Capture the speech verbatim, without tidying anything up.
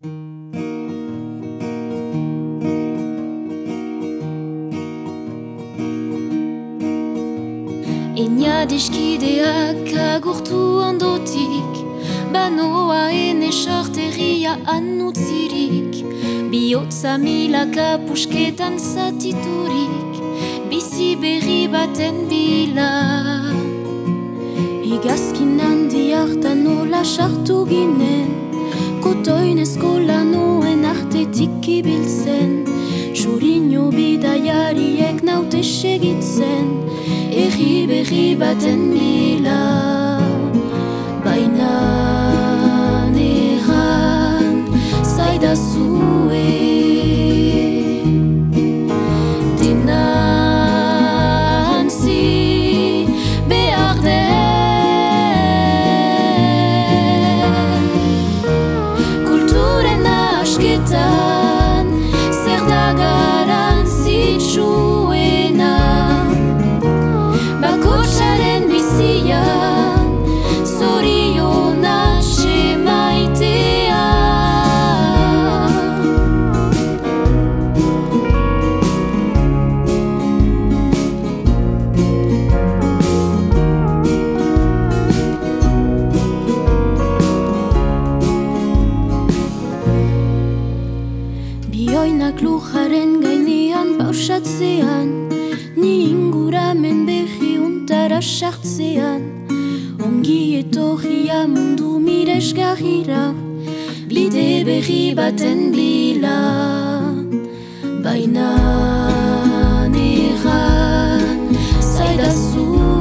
Eina deskideak agurtu ondotik, banoa ene sorteria anutzirik, bihotza milaka pusketan zatiturik, bizi berri baten bila. Igazkin handi hartan nola sartu ginen, kotoin eskola noen artetik ibiltzen, Xurino bidaiariek naute segitzen, erri berri baten bila. Baina neran zaidazue, dena antzi behar den. Kulturen asketan zer da garantzitsuena, bakotsaren bizian zoriona semaitea. Bioinak lujaren gainean pausatzean, ni inguramen berri untara sartzean, ongi etorria mundu miresgarrira, bide berri baten bila. Baina neran zaidazu